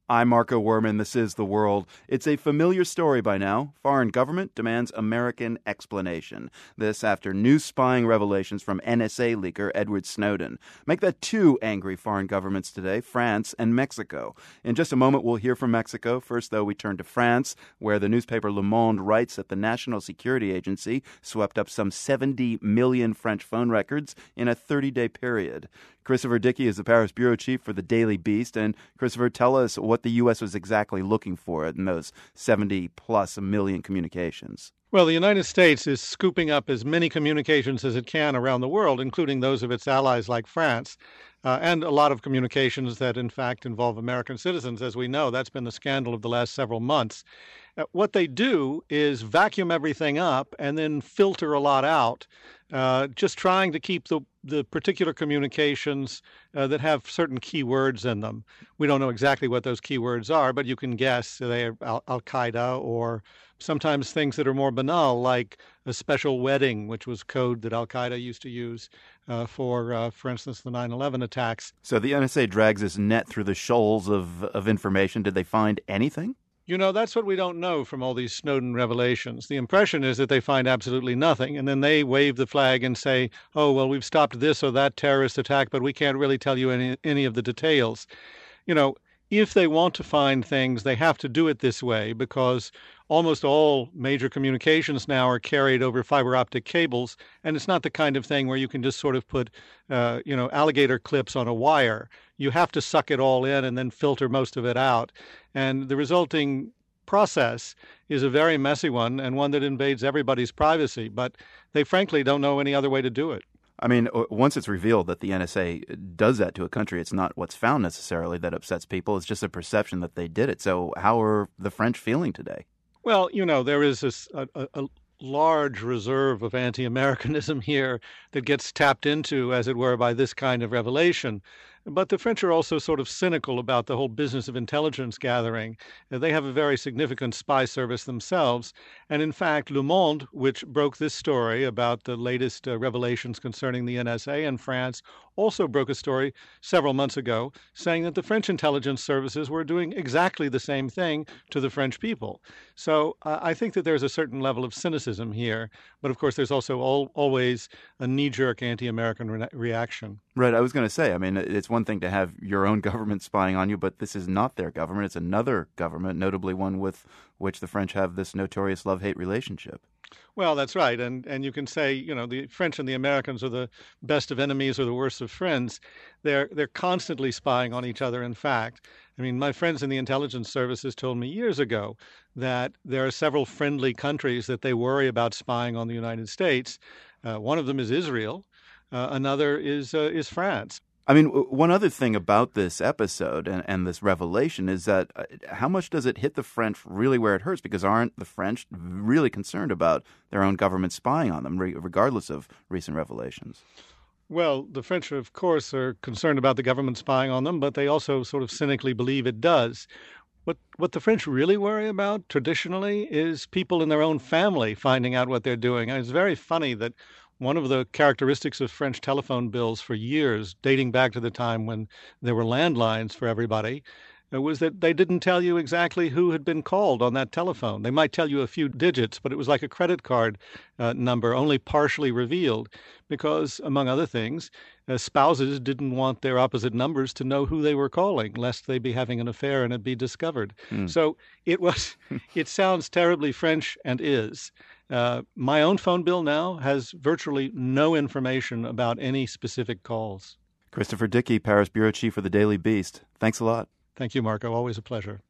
I'm Marco Werman. This is The World. It's a familiar story by now. Foreign government demands American explanation. This after new spying revelations from NSA leaker Edward Snowden. Make that two angry foreign governments today, France and Mexico. In just a moment, we'll hear from Mexico. First, though, we turn to France, where the newspaper Le Monde writes that the National Security Agency swept up some 70 million French phone records in a 30-day period. Christopher Dickey is the Paris bureau chief for the Daily Beast. And Christopher, tell us what the U.S. was exactly looking for in those 70-plus million communications. Well, the United States is scooping up as many communications as it can around the world, including those of its allies like France, and a lot of communications that, in fact, involve American citizens. As we know, that's been the scandal of the last several months. What they do is vacuum everything up and then filter a lot out, just trying to keep the particular communications that have certain keywords in them. We don't know exactly what those keywords are, but you can guess they are Al-Qaeda or sometimes things that are more banal, like a special wedding, which was code that Al-Qaeda used to use for instance, the 9/11 attacks. So the NSA drags this net through the shoals of information. Did they find anything? You know, that's what we don't know from all these Snowden revelations. The impression is that they find absolutely nothing, and then they wave the flag and say, oh, well, we've stopped this or that terrorist attack, but we can't really tell you any of the details. You know, if they want to find things, they have to do it this way because almost all major communications now are carried over fiber optic cables, and it's not the kind of thing where you can just sort of put, alligator clips on a wire. You have to suck it all in and then filter most of it out. And the resulting process is a very messy one and one that invades everybody's privacy, but they frankly don't know any other way to do it. I mean, once it's revealed that the NSA does that to a country, it's not what's found necessarily that upsets people. It's just a perception that they did it. So how are the French feeling today? Well, you know, there is a large reserve of anti-Americanism here that gets tapped into, as it were, by this kind of revelation. But the French are also sort of cynical about the whole business of intelligence gathering. They have a very significant spy service themselves. And in fact, Le Monde, which broke this story about the latest revelations concerning the NSA in France, also broke a story several months ago saying that the French intelligence services were doing exactly the same thing to the French people. So I think that there's a certain level of cynicism here. But of course, there's also always a knee-jerk anti-American reaction. Right. I was going to say, I mean, it's one thing to have your own government spying on you, but this is not their government. It's another government, notably one with which the French have this notorious love-hate relationship. Well, that's right. And you can say, you know, the French and the Americans are the best of enemies or the worst of friends. They're constantly spying on each other, in fact. I mean, my friends in the intelligence services told me years ago that there are several friendly countries that they worry about spying on the United States. One of them is Israel. Another is France. I mean, one other thing about this episode and this revelation is that how much does it hit the French really where it hurts? Because aren't the French really concerned about their own government spying on them, regardless of recent revelations? Well, the French, of course, are concerned about the government spying on them, but they also sort of cynically believe it does. What the French really worry about traditionally is people in their own family finding out what they're doing. And it's very funny that one of the characteristics of French telephone bills for years, dating back to the time when there were landlines for everybody, was that they didn't tell you exactly who had been called on that telephone. They might tell you a few digits, but it was like a credit card number, only partially revealed, because, among other things, spouses didn't want their opposite numbers to know who they were calling, lest they be having an affair and it be discovered. So it sounds terribly French and is. My own phone bill now has virtually no information about any specific calls. Christopher Dickey, Paris bureau chief for the Daily Beast. Thanks a lot. Thank you, Marco. Always a pleasure.